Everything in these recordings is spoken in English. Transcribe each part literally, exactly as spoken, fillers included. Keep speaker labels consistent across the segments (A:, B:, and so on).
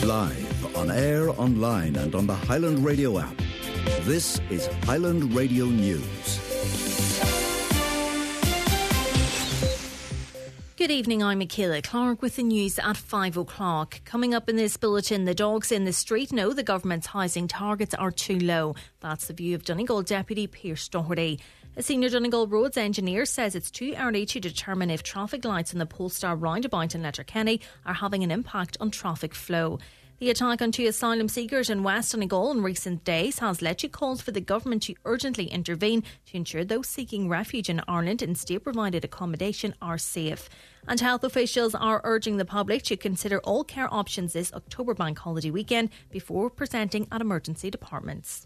A: Live, on air, online and on the Highland Radio app. This is Highland Radio News.
B: Good evening, I'm Michaela Clark with the news at five o'clock. Coming up in this bulletin, the dogs in the street know the government's housing targets are too low. That's the view of Donegal Deputy Pearse Doherty. A senior Donegal Roads engineer says it's too early to determine if traffic lights in the Polestar roundabout in Letterkenny are having an impact on traffic flow. The attack on two asylum seekers in West Donegal in recent days has led to calls for the government to urgently intervene to ensure those seeking refuge in Ireland in state-provided accommodation are safe. And health officials are urging the public to consider all care options this October bank holiday weekend before presenting at emergency departments.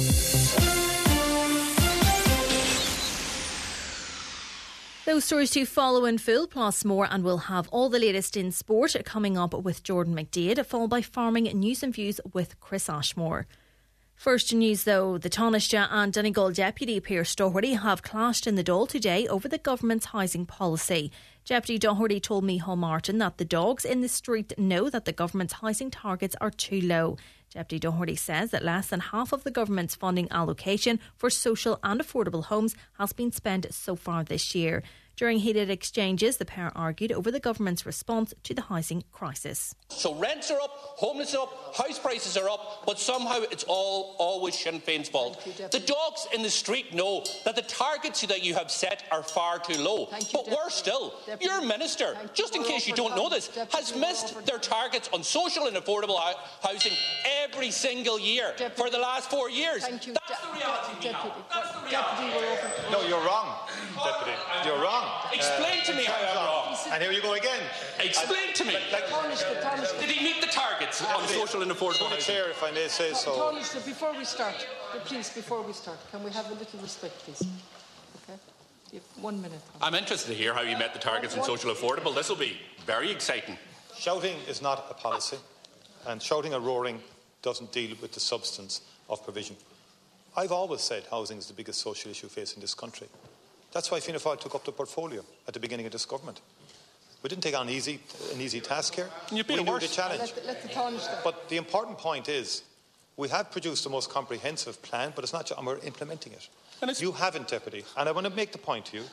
B: Those stories to follow in full, plus more, and we'll have all the latest in sport coming up with Jordan McDade, followed by farming news and views with Chris Ashmore. First news though, the Taoiseach and Donegal Deputy Pearse Doherty have clashed in the Dáil today over the government's housing policy. Deputy Doherty told Micheál Martin that the dogs in the street know that the government's housing targets are too low. Deputy Doherty says that less than half of the government's funding allocation for social and affordable homes has been spent so far this year. During heated exchanges, the pair argued over the government's response to the housing crisis.
C: So rents are up, homelessness are up, house prices are up, but somehow it's all always Sinn Féin's fault. You, the dogs in the street know that the targets that you have set are far too low. Thank but you, worse still, Deputy. Your minister, Thank just in case you don't know this, Deputy. has missed their targets on social and affordable housing every single year Deputy. for the last four years. Thank you. That's the reality, Deputy. That's the reality.
D: Deputy. No, you're wrong, Deputy. You're wrong.
C: Explain uh, to me how I'm wrong.
D: And here you go again.
C: Explain I, to me. Like, like, Did he meet the targets on social and affordable housing?
D: Chair, if I may say so.
E: Taoiseach, before we start, please, before we start, can we have a little respect, please? Okay? You have one minute.
C: I'm interested to hear how you met the targets on social affordable. This will be very exciting.
D: Shouting is not a policy, and shouting or roaring doesn't deal with the substance of provision. I've always said housing is the biggest social issue facing this country. That's why Fianna Fáil took up the portfolio at the beginning of this government. We didn't take on easy, an easy task here.
C: You've been
D: we knew
C: worse.
D: the challenge.
E: Let the, let the Taoiseach.
D: But the important point is, we have produced the most comprehensive plan, but it's not, and we're implementing it. And you haven't, Deputy. And I want to make the point to you: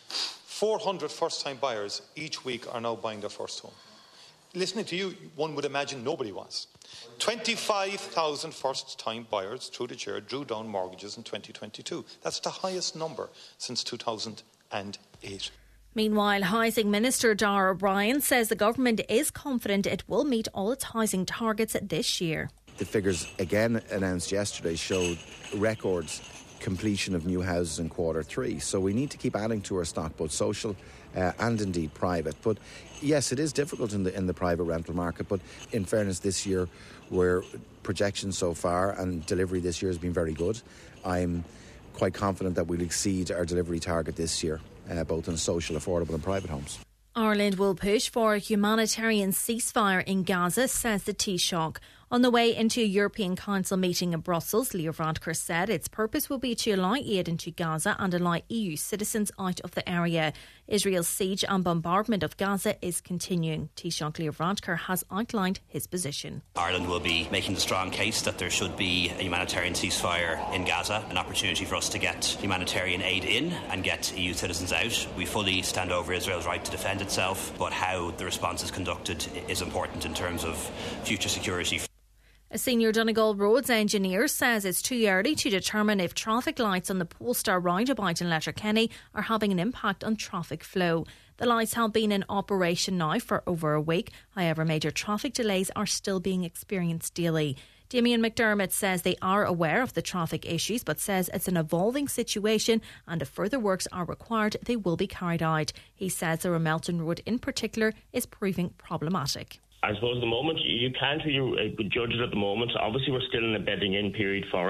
D: four hundred first-time buyers each week are now buying their first home. Listening to you, one would imagine nobody was. twenty-five thousand first-time buyers through the chair drew down mortgages in twenty twenty-two. That's the highest number since two thousand eight.
B: Meanwhile, Housing Minister Darragh O'Brien says the government is confident it will meet all its housing targets this year.
F: The figures again announced yesterday showed records completion of new houses in quarter three. So we need to keep adding to our stock, both social uh, and indeed private. But yes, it is difficult in the in the private rental market. But in fairness, this year, where projections so far and delivery this year has been very good, I'm quite confident that we'll exceed our delivery target this year, uh, both in social, affordable and private homes.
B: Ireland will push for a humanitarian ceasefire in Gaza, says the Taoiseach. On the way into a European Council meeting in Brussels, Leo Varadkar said its purpose will be to allow aid into Gaza and allow E U citizens out of the area. Israel's siege and bombardment of Gaza is continuing. Taoiseach Leo Varadkar has outlined his position.
G: Ireland will be making the strong case that there should be a humanitarian ceasefire in Gaza, an opportunity for us to get humanitarian aid in and get E U citizens out. We fully stand over Israel's right to defend itself, but how the response is conducted is important in terms of future security.
B: A senior Donegal Roads engineer says it's too early to determine if traffic lights on the Polestar roundabout in Letterkenny are having an impact on traffic flow. The lights have been in operation now for over a week. However, major traffic delays are still being experienced daily. Damien McDermott says they are aware of the traffic issues, but says it's an evolving situation and if further works are required, they will be carried out. He says the Ramelton Road in particular is proving problematic.
H: I suppose at the moment, you can't really judge it at the moment. Obviously, we're still in a bedding in period for us.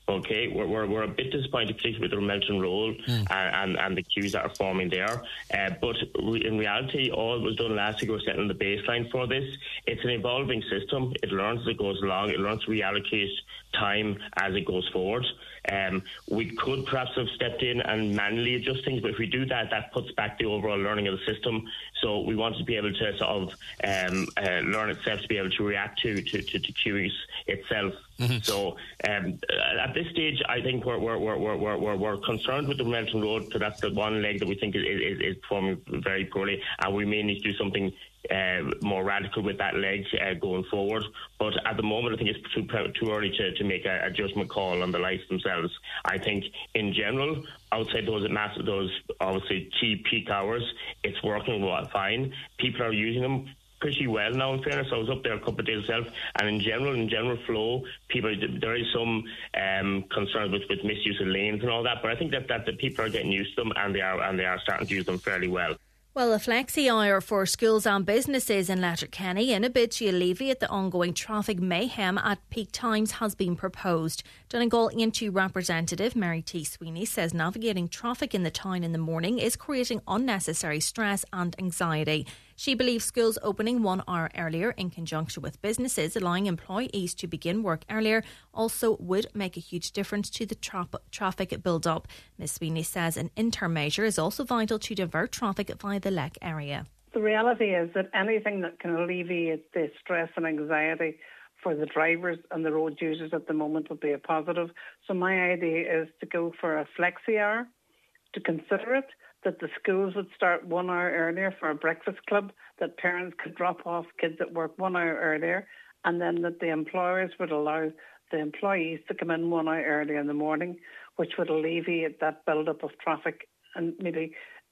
H: Okay, we're, we're, we're a bit disappointed, particularly with the Melton Road mm. and, and, and the queues that are forming there. Uh, but re- in reality, all that was done last week was setting the baseline for this. It's an evolving system. It learns as it goes along. It learns to reallocate time as it goes forward. Um, we could perhaps have stepped in and manually adjust things, but if we do that, that puts back the overall learning of the system. So we wanted to be able to sort of um, uh, learn itself to be able to react to to, to, to queues itself. Mm-hmm. So um, at this stage, I think we're we're we're we're we're, we're concerned with the Melton Road, because that's the one leg that we think is, is, is performing very poorly, and we may need to do something Uh, more radical with that leg uh, going forward. But at the moment, I think it's too too early to, to make a, a judgment call on the lights themselves. I think in general, outside those massive, those obviously key peak hours, it's working well, fine. People are using them pretty well now, in fairness. I was up there a couple of days myself, and in general, in general flow, people, there is some um, concern with, with misuse of lanes and all that, but I think that, that the people are getting used to them, and they are and they are starting to use them fairly well.
B: Well, a flexi-hour for schools and businesses in Letterkenny in a bid to alleviate the ongoing traffic mayhem at peak times has been proposed. Donegal I N T representative Mary T. Sweeney says navigating traffic in the town in the morning is creating unnecessary stress and anxiety. She believes schools opening one hour earlier in conjunction with businesses allowing employees to begin work earlier also would make a huge difference to the tra- traffic build-up. Miz Sweeney says an interim measure is also vital to divert traffic via the Leck area.
I: The reality is that anything that can alleviate the stress and anxiety for the drivers and the road users at the moment would be a positive. So my idea is to go for a flexi hour, to consider it, that the schools would start one hour earlier for a breakfast club, that parents could drop off kids at work one hour earlier, and then that the employers would allow the employees to come in one hour earlier in the morning, which would alleviate that build-up of traffic and maybe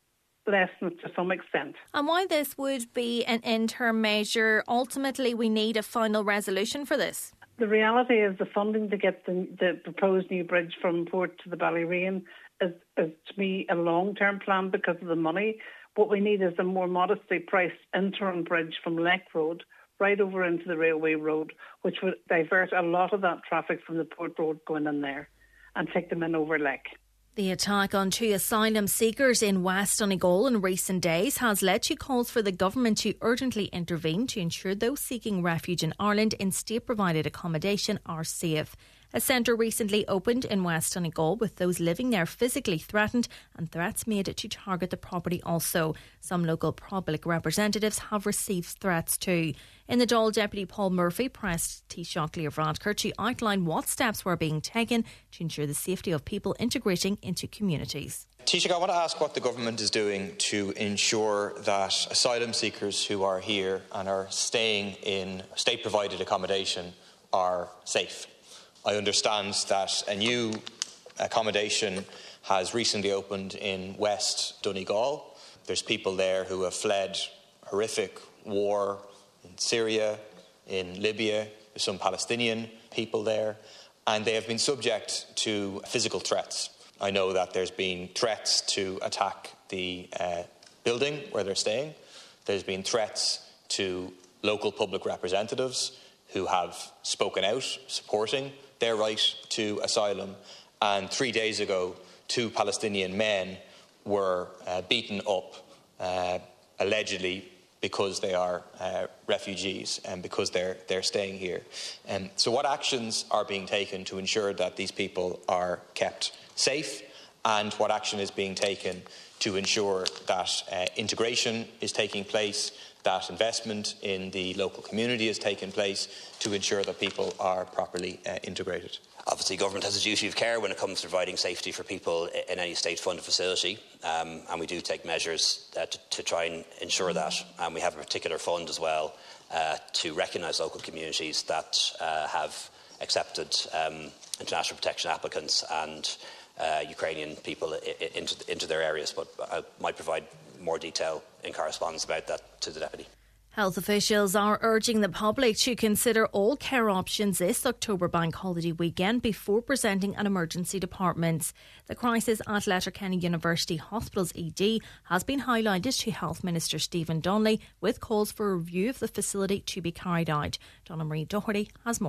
I: lessen it to some extent.
B: And while this would be an interim measure, ultimately we need a final resolution for this.
I: The reality is the funding to get the, the proposed new bridge from Port to the Ballyreen is, is to me a long-term plan because of the money. What we need is a more modestly priced interim bridge from Leck Road right over into the Railway Road, which would divert a lot of that traffic from the Port Road going in there and take them in over Leck.
B: The attack on two asylum seekers in West Donegal in recent days has led to calls for the government to urgently intervene to ensure those seeking refuge in Ireland in state-provided accommodation are safe. A centre recently opened in West Donegal with those living there physically threatened and threats made to target the property also. Some local public representatives have received threats too. In the Dáil, Deputy Paul Murphy pressed Taoiseach Leo Varadkar to outline what steps were being taken to ensure the safety of people integrating into communities.
J: Taoiseach, I want to ask what the government is doing to ensure that asylum seekers who are here and are staying in state-provided accommodation are safe. I understand that a new accommodation has recently opened in West Donegal. There's people there who have fled horrific war in Syria, in Libya. There's some Palestinian people there, and they have been subject to physical threats. I know that there's been threats to attack the uh, building where they're staying. There's been threats to local public representatives who have spoken out supporting their right to asylum. And three days ago, two Palestinian men were uh, beaten up, uh, allegedly because they are uh, refugees and because they're they're staying here. Um, so what actions are being taken to ensure that these people are kept safe, and what action is being taken to ensure that uh, integration is taking place, that investment in the local community is taking place to ensure that people are properly uh, integrated?
G: Obviously, government has a duty of care when it comes to providing safety for people in any state-funded facility, um, and we do take measures uh, to, to try and ensure that. And we have a particular fund as well uh, to recognise local communities that uh, have accepted um, international protection applicants and uh, Ukrainian people I- into, into their areas. But I might provide more detail in correspondence about that to the Deputy.
B: Health officials are urging the public to consider all care options this October bank holiday weekend before presenting at emergency departments. The crisis at Letterkenny University Hospital's E D has been highlighted to Health Minister Stephen Donnelly with calls for a review of the facility to be carried out. Donna Marie Doherty has more.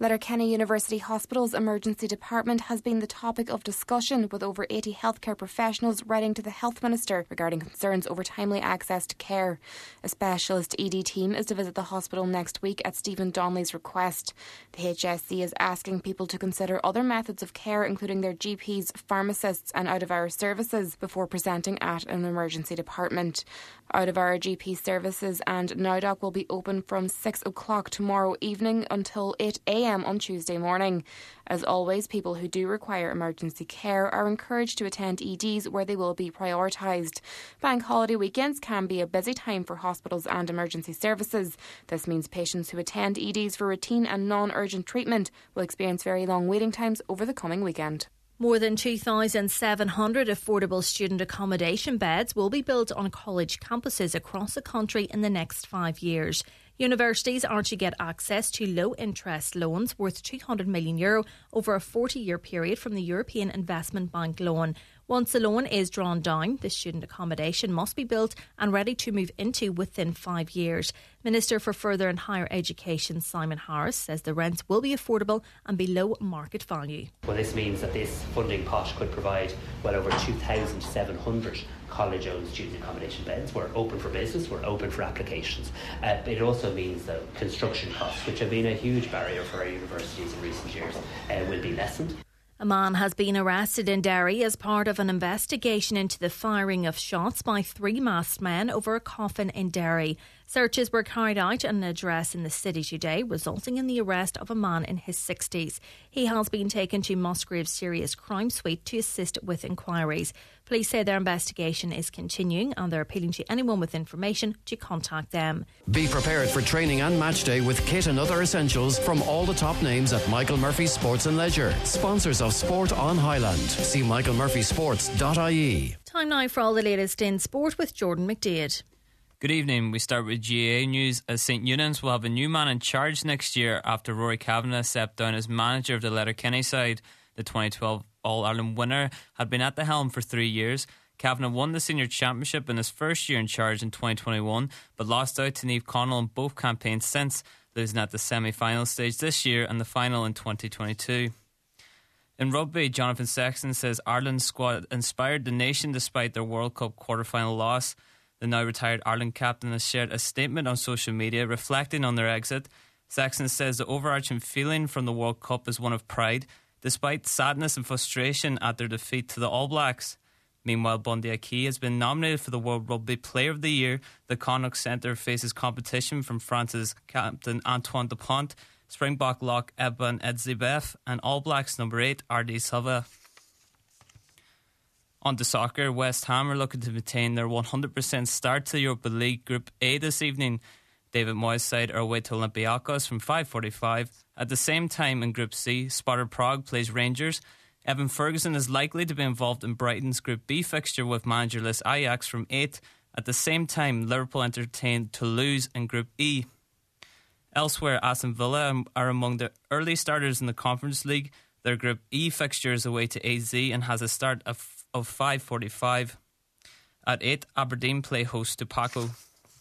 K: Letterkenny University Hospital's emergency department has been the topic of discussion, with over eighty healthcare professionals writing to the Health Minister regarding concerns over timely access to care. A specialist E D team is to visit the hospital next week at Stephen Donnelly's request. The H S C is asking people to consider other methods of care, including their G Ps, pharmacists and out-of-hours services, before presenting at an emergency department. Out-of-hour G P services and NowDoc will be open from six o'clock tomorrow evening until eight a.m. on Tuesday morning. As always, people who do require emergency care are encouraged to attend E Ds where they will be prioritised. Bank holiday weekends can be a busy time for hospitals and emergency services. This means patients who attend E Ds for routine and non-urgent treatment will experience very long waiting times over the coming weekend.
B: More than two thousand seven hundred affordable student accommodation beds will be built on college campuses across the country in the next five years. Universities are to get access to low-interest loans worth two hundred million euro over a forty-year period from the European Investment Bank loan. Once the loan is drawn down, the student accommodation must be built and ready to move into within five years. Minister for Further and Higher Education Simon Harris says the rents will be affordable and below market value.
L: Well, this means that this funding pot could provide well over two thousand seven hundred college-owned student accommodation beds. We're open for business, we're open for applications. Uh, but it also means that construction costs, which have been a huge barrier for our universities in recent years, uh, will be lessened.
B: A man has been arrested in Derry as part of an investigation into the firing of shots by three masked men over a coffin in Derry. Searches were carried out at an address in the city today, resulting in the arrest of a man in his sixties. He has been taken to Musgrave's Serious Crime Suite to assist with inquiries. Police say their investigation is continuing and they're appealing to anyone with information to contact them.
M: Be prepared for training and match day with kit and other essentials from all the top names at Michael Murphy Sports and Leisure. Sponsors of Sport on Highland. See michael murphy sports dot I E.
B: Time now for all the latest in sport with Jordan McDaid.
N: Good evening. We start with G A A news as St Eunan's will have a new man in charge next year after Rory Kavanagh stepped down as manager of the Letterkenny side. The twenty twelve All-Ireland winner had been at the helm for three years. Kavanagh won the senior championship in his first year in charge in twenty twenty-one, but lost out to Niamh Connell in both campaigns since, losing at the semi-final stage this year and the final in twenty twenty-two. In rugby, Jonathan Sexton says Ireland's squad inspired the nation despite their World Cup quarter-final loss. The now-retired Ireland captain has shared a statement on social media reflecting on their exit. Sexton says the overarching feeling from the World Cup is one of pride, despite sadness and frustration at their defeat to the All Blacks. Meanwhile, Bundy Aki has been nominated for the World Rugby Player of the Year. The Connacht Centre faces competition from France's captain Antoine Dupont, Springbok lock Eban Edzebeth and All Blacks number eight Ardi Silva. On to soccer, West Ham are looking to maintain their one hundred percent start to the Europa League Group A this evening. David Moyes' side are away to Olympiacos from five forty-five. At the same time in Group C, Sparta Prague plays Rangers. Evan Ferguson is likely to be involved in Brighton's Group B fixture with managerless Ajax from eight. At the same time, Liverpool entertain Toulouse in Group E. Elsewhere, Aston Villa are among the early starters in the Conference League. Their Group E fixture is away to A Z and has a start of of five forty-five. At eight, Aberdeen play host to Paco.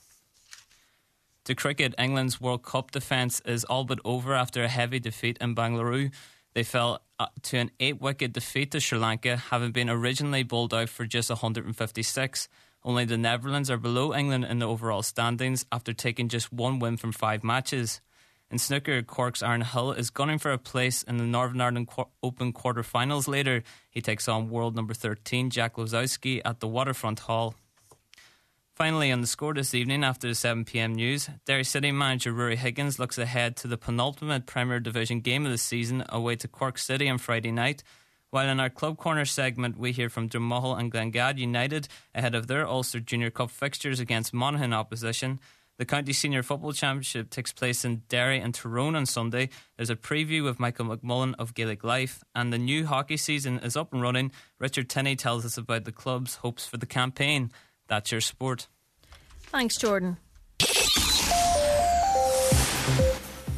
N: To cricket, England's World Cup defence is all but over after a heavy defeat in Bangalore. They fell to an eight-wicket defeat to Sri Lanka, having been originally bowled out for just one hundred fifty-six. Only the Netherlands are below England in the overall standings after taking just one win from five matches. In snooker, Cork's Aaron Hill is gunning for a place in the Northern Ireland Open quarter-finals later. He takes on world number thirteen, Jack Lozowski, at the Waterfront Hall. Finally, on the score this evening after the seven p.m. news, Derry City manager Rory Higgins looks ahead to the penultimate Premier Division game of the season away to Cork City on Friday night. While in our Club Corner segment, we hear from Dromahal and Glengad United ahead of their Ulster Junior Cup fixtures against Monaghan opposition. The County Senior Football Championship takes place in Derry and Tyrone on Sunday. There's a preview with Michael McMullen of Gaelic Life, and the new hockey season is up and running. Richard Tinney tells us about the club's hopes for the campaign. That's your sport.
B: Thanks, Jordan.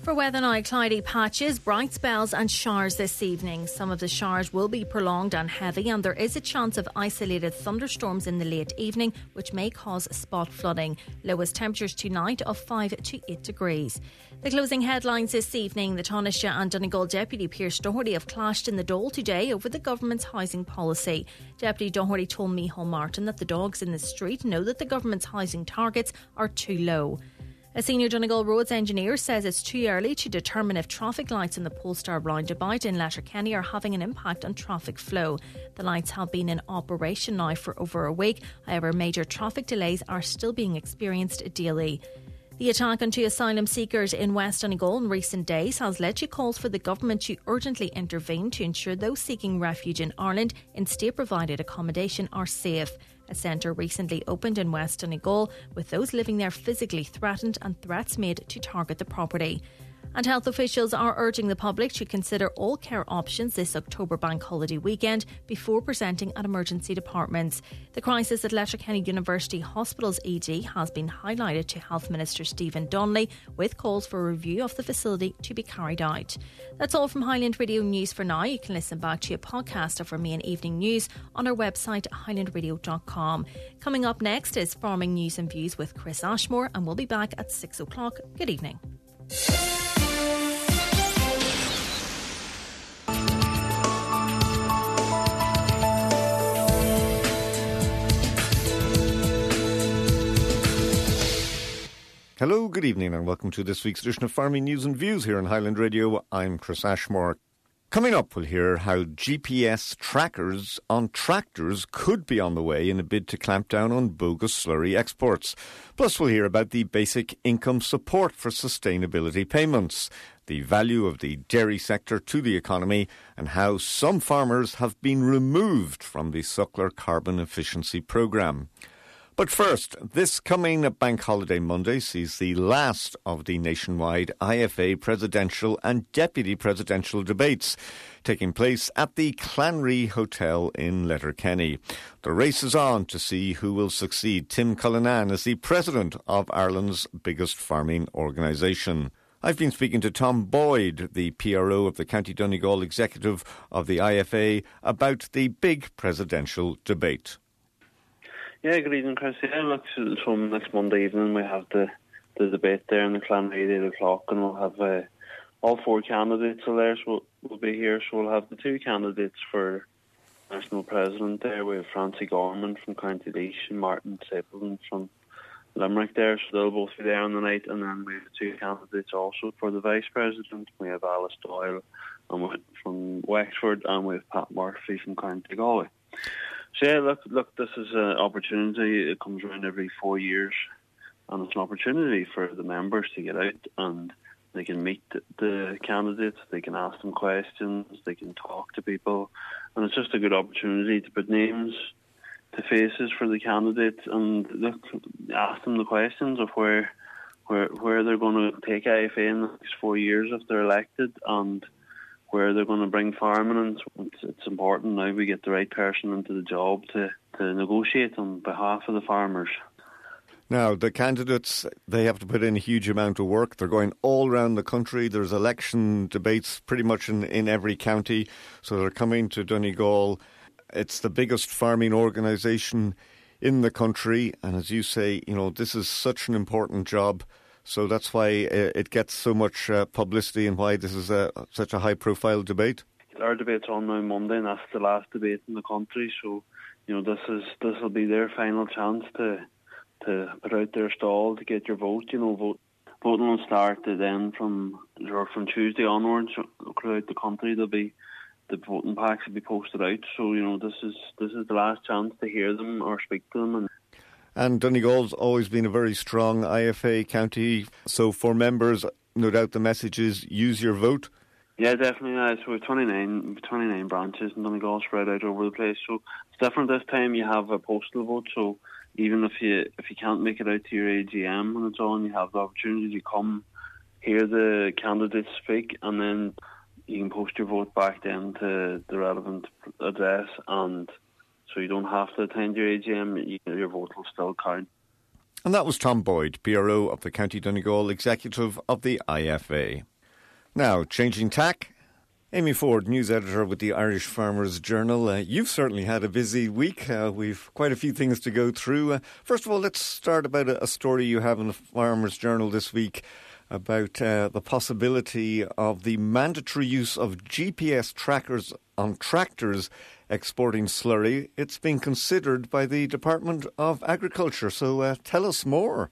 B: For weather now, cloudy patches, bright spells and showers this evening. Some of the showers will be prolonged and heavy, and there is a chance of isolated thunderstorms in the late evening, which may cause spot flooding. Lowest temperatures tonight of five to eight degrees. The closing headlines this evening: the Taoiseach and Donegal Deputy Pearse Doherty have clashed in the Dáil today over the government's housing policy. Deputy Doherty told Micheál Martin that the dogs in the street know that the government's housing targets are too low. A senior Donegal Roads engineer says it's too early to determine if traffic lights in the Polestar roundabout in Letterkenny are having an impact on traffic flow. The lights have been in operation now for over a week. However, major traffic delays are still being experienced daily. The attack on two asylum seekers in West Donegal in recent days has led to calls for the government to urgently intervene to ensure those seeking refuge in Ireland in state-provided accommodation are safe. A centre recently opened in West Donegal, with those living there physically threatened and threats made to target the property. And health officials are urging the public to consider all care options this October bank holiday weekend before presenting at emergency departments. The crisis at Letterkenny University Hospital's E D has been highlighted to Health Minister Stephen Donnelly, with calls for a review of the facility to be carried out. That's all from Highland Radio News for now. You can listen back to a podcast of our main evening news on our website highland radio dot com. Coming up next is Farming News and Views with Chris Ashmore, and we'll be back at six o'clock. Good evening.
O: Hello, good evening and welcome to this week's edition of Farming News and Views here on Highland Radio. I'm Chris Ashmore. Coming up, we'll hear how G P S trackers on tractors could be on the way in a bid to clamp down on bogus slurry exports. Plus, we'll hear about the basic income support for sustainability payments, the value of the dairy sector to the economy, and how some farmers have been removed from the Suckler Carbon Efficiency Programme. But first, this coming Bank Holiday Monday sees the last of the nationwide I F A presidential and deputy presidential debates taking place at the Clanry Hotel in Letterkenny. The race is on to see who will succeed Tim Cullinan as the president of Ireland's biggest farming organisation. I've been speaking to Tom Boyd, the P R O of the County Donegal executive of the I F A, about the big presidential debate.
P: Yeah, good evening, Chris. Yeah, look, so next Monday evening we have the, the debate there in the Clanry at eight o'clock, and we'll have uh, all four candidates there, so we'll, we'll be here. So we'll have the two candidates for National President there. We have Francie Gorman from County Laois and Martin Stapleton from Limerick there, so they'll both be there on the night. And then we have two candidates also for the Vice President. We have Alice Doyle and from Wexford, and we have Pat Murphy from County Galway. So yeah, look, look, this is an opportunity. It comes around every four years, and it's an opportunity for the members to get out and they can meet the candidates, they can ask them questions, they can talk to people, and it's just a good opportunity to put names to faces for the candidates and look, ask them the questions of where, where, where they're going to take I F A in the next four years if they're elected, and where they're going to bring farming in. It's, it's important now we get the right person into the job to, to negotiate on behalf of the farmers.
O: Now, the candidates, they have to put in a huge amount of work. They're going all around the country. There's election debates pretty much in, in every county. So they're coming to Donegal. It's the biggest farming organisation in the country. And as you say, you know, this is such an important job. So that's why it gets so much uh, publicity and why this is a, such a high-profile debate.
P: Our debate's on now Monday, and that's the last debate in the country. So, you know, this is this will be their final chance to to put out their stall to get your vote. You know, vote, voting will start then from or from Tuesday onwards throughout the country. There'll be the voting packs will be posted out. So, you know, this is this is the last chance to hear them or speak to them. And
O: And Donegal's always been a very strong I F A county. So for members, no doubt the message is use your vote.
P: Yeah, definitely. Uh, so we have twenty-nine, twenty-nine branches in Donegal spread out over the place. So it's different this time. You have a postal vote. So even if you if you can't make it out to your A G M when it's on, you have the opportunity to come hear the candidates speak, and then you can post your vote back then to the relevant address, and so you don't have to attend your A G M, your vote will still count.
O: And that was Tom Boyd, P R O of the County Donegal executive of the I F A. Now, changing tack. Amy Ford, news editor with the Irish Farmers Journal. Uh, you've certainly had a busy week. Uh, we've quite a few things to go through. Uh, first of all, let's start about a, a story you have in the Farmers Journal this week about uh, the possibility of the mandatory use of G P S trackers on tractors exporting slurry. It's being considered by the Department of Agriculture. So uh, tell us more.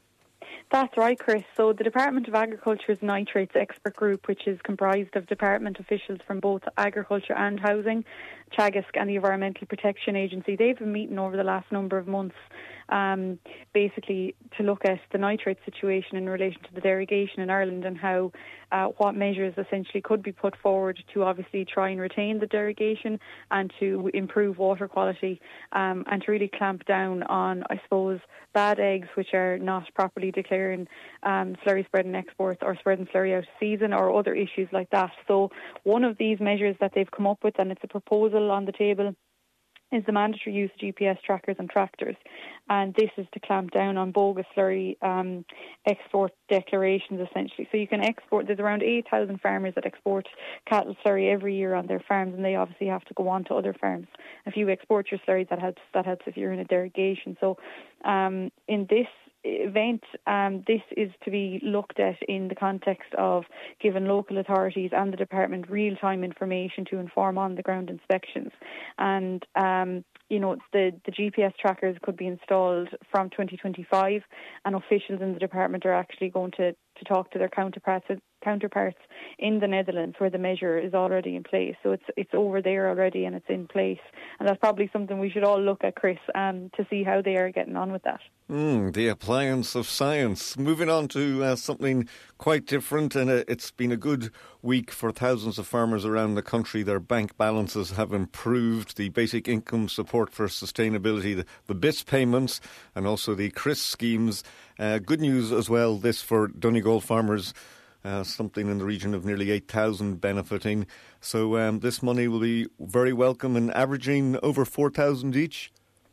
Q: That's right, Chris. So the Department of Agriculture's Nitrates Expert Group, which is comprised of department officials from both agriculture and housing, Teagasc and the Environmental Protection Agency, they've been meeting over the last number of months um, basically to look at the nitrate situation in relation to the derogation in Ireland and how uh, what measures essentially could be put forward to obviously try and retain the derogation and to improve water quality um, and to really clamp down on, I suppose, bad eggs which are not properly declaring um, slurry spreading exports or spreading slurry out of season or other issues like that. So one of these measures that they've come up with, and it's a proposal on the table, is the mandatory use of G P S trackers on tractors. And this is to clamp down on bogus slurry um, export declarations, essentially. So you can export, there's around eight thousand farmers that export cattle slurry every year on their farms, and they obviously have to go on to other farms. If you export your slurry, that helps, that helps if you're in a derogation. So um, in this event, um, this is to be looked at in the context of giving local authorities and the department real-time information to inform on-the-ground inspections. And, um, you know, the, the G P S trackers could be installed from twenty twenty-five, and officials in the department are actually going to, to talk to their counterparts counterparts in the Netherlands, where the measure is already in place. So it's it's over there already and it's in place. And that's probably something we should all look at, Chris, um, to see how they are getting on with that.
O: Mm, the appliance of science. Moving on to uh, something quite different, and uh, it's been a good week for thousands of farmers around the country. Their bank balances have improved. The basic income support for sustainability, the, the B I S payments, and also the C R I S schemes. Uh, good news as well, this for Donegal farmers. Uh, something in the region of nearly eight thousand benefiting. So um, this money will be very welcome and averaging over four thousand each.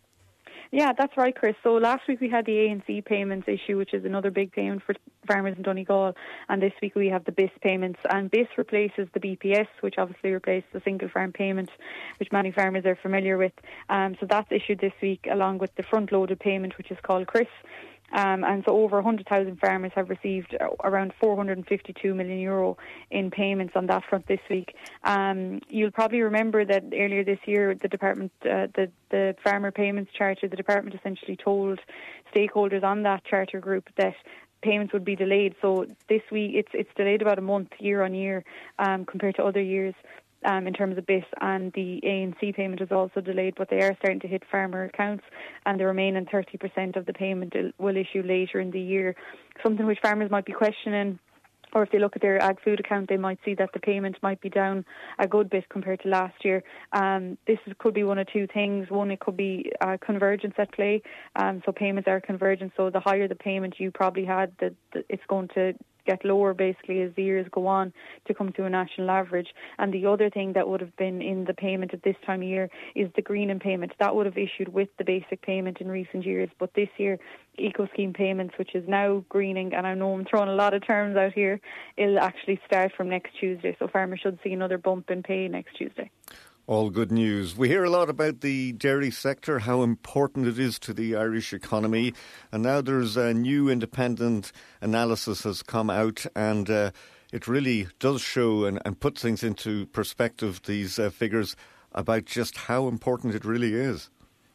Q: Yeah, that's right, Chris. So last week we had the A and C payments issue, which is another big payment for farmers in Donegal, and this week we have the B I S payments. And B I S replaces the B P S, which obviously replaced the single farm payment, which many farmers are familiar with. Um, so that's issued this week, along with the front-loaded payment, which is called C R I S. Um, and so over one hundred thousand farmers have received around four hundred fifty-two million euro in payments on that front this week. Um, you'll probably remember that earlier this year, the department, uh, the, the Farmer Payments Charter, the department essentially told stakeholders on that charter group that payments would be delayed. So this week, it's it's delayed about a month year on year um, compared to other years. Um, in terms of B I S, and the A and C payment is also delayed, but they are starting to hit farmer accounts, and the remaining thirty percent of the payment will issue later in the year, something which farmers might be questioning. Or if they look at their ag food account, they might see that the payment might be down a good bit compared to last year. Um, this is, could be one of two things. One, it could be uh, convergence at play. Um, so payments are convergent. So the higher the payment you probably had, the, the, it's going to get lower basically as the years go on to come to a national average. And the other thing that would have been in the payment at this time of year is the greening payment. That would have issued with the basic payment in recent years, but this year Eco Scheme payments, which is now greening, and I know I'm throwing a lot of terms out here, it'll actually start from next Tuesday, so farmers should see another bump in pay next Tuesday.
O: All good news. We hear a lot about the dairy sector, how important it is to the Irish economy. And now there's a new independent analysis has come out, and uh, it really does show and, and put things into perspective, these uh, figures, about just how important it really is.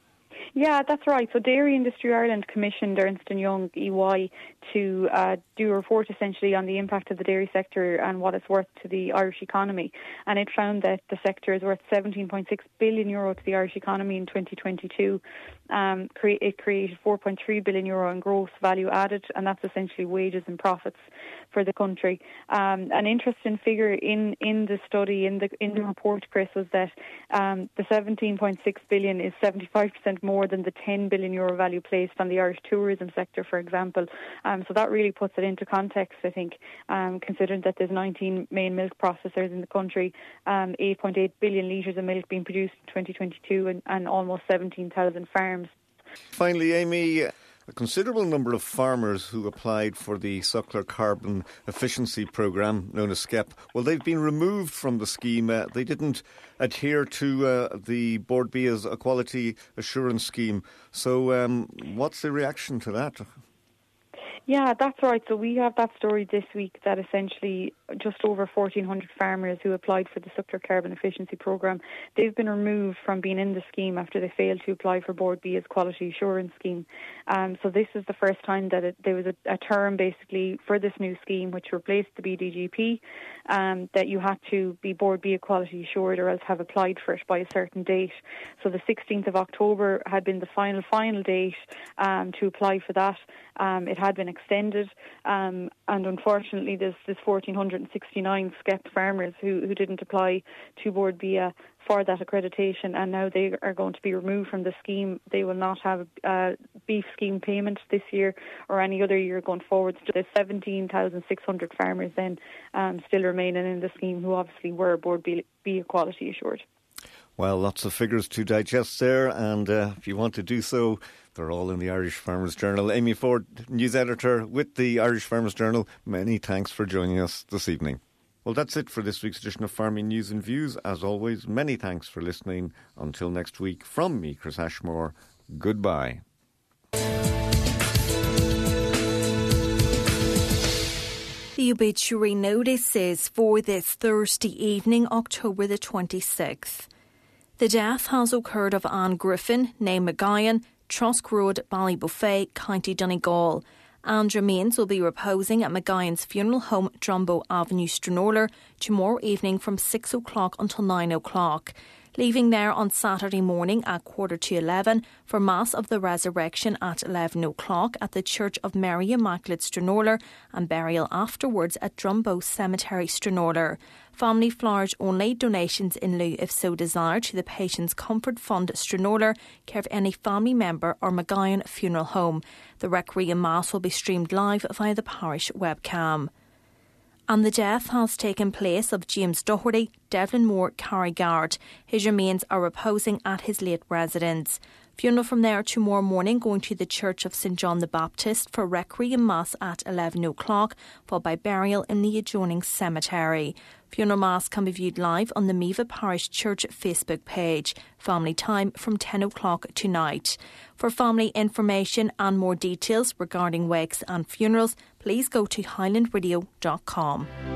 Q: Yeah, that's right. So Dairy Industry Ireland commissioned Ernst and Young E Y to uh, do a report essentially on the impact of the dairy sector and what it's worth to the Irish economy. And it found that the sector is worth seventeen point six billion euro to the Irish economy in twenty twenty-two. Um, cre- it created four point three billion euro in gross value added, and that's essentially wages and profits for the country. Um, an interesting figure in, in the study, in the in the report, Chris, was that um, the seventeen point six billion is seventy-five percent more than the ten billion euro value placed on the Irish tourism sector, for example. Um, so that really puts it into context, I think, um, considering that there's nineteen main milk processors in the country, um, eight point eight billion litres of milk being produced in twenty twenty-two, and, and almost seventeen thousand farms.
O: Finally, Amy, a considerable number of farmers who applied for the Suckler Carbon Efficiency Programme, known as SCEP, well, they've been removed from the scheme. Uh, they didn't adhere to uh, the Board Bia's Quality Assurance Scheme. So um, what's the reaction to that?
Q: Yeah, that's right. So we have that story this week that essentially just over fourteen hundred farmers who applied for the Suckler Carbon Efficiency Programme, they've been removed from being in the scheme after they failed to apply for Board Bia's Quality Assurance Scheme. Um, so this is the first time that it, there was a, a term basically for this new scheme which replaced the B D G P, um, that you had to be Board Bia Quality Assured or else have applied for it by a certain date. So the sixteenth of October had been the final, final date um, to apply for that. Um, it had been extended, um, and unfortunately there's, there's one thousand four hundred sixty-nine SCEP farmers who, who didn't apply to Board Bia for that accreditation, and now they are going to be removed from the scheme. They will not have a beef scheme payment this year or any other year going forward. So there's seventeen thousand six hundred farmers then um, still remaining in the scheme who obviously were Board Bia Quality Assured.
O: Well, lots of figures to digest there, and uh, if you want to do so, they're all in the Irish Farmers Journal. Amy Ford, news editor with the Irish Farmers Journal, many thanks for joining us this evening. Well, that's it for this week's edition of Farming News and Views. As always, many thanks for listening. Until next week, from me, Chris Ashmore, goodbye.
B: The obituary notice is for this Thursday evening, October the twenty-sixth. The death has occurred of Anne Griffin, née McGuyan, Trusk Road, Ballybuffet, County Donegal. Anne's remains will be reposing at McGuyan's funeral home, Drumbo Avenue, Stranorlar, tomorrow evening from six o'clock until nine o'clock. Leaving there on Saturday morning at quarter to eleven for Mass of the Resurrection at eleven o'clock at the Church of Mary Immaculate, Stranorlar, and burial afterwards at Drumbo Cemetery, Stranorlar. Family flowers only, donations in lieu if so desired to the Patients Comfort Fund, Stranorlar, care of any family member or McGuyan Funeral Home. The Requiem Mass will be streamed live via the parish webcam. And the death has taken place of James Doherty, Devlin Moore, Carrigard. His remains are reposing at his late residence. Funeral from there tomorrow morning, going to the Church of Saint John the Baptist for Requiem Mass at eleven o'clock, followed by burial in the adjoining cemetery. Funeral Mass can be viewed live on the Meva Parish Church Facebook page. Family time from ten o'clock tonight. For family information and more details regarding wakes and funerals, please go to highland radio dot com.